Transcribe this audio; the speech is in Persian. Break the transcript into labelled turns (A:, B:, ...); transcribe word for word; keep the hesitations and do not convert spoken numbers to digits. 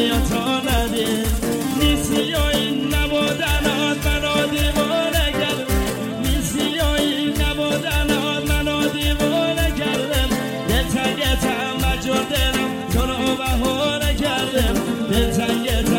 A: یا تا ندید نیستی یا این نبودنات منو دیوانه کرد نیستی یا این نبودنات منو دیوانه کردم دل تنگتم مجور دلم تو رو بهانه کردم دل تنگتم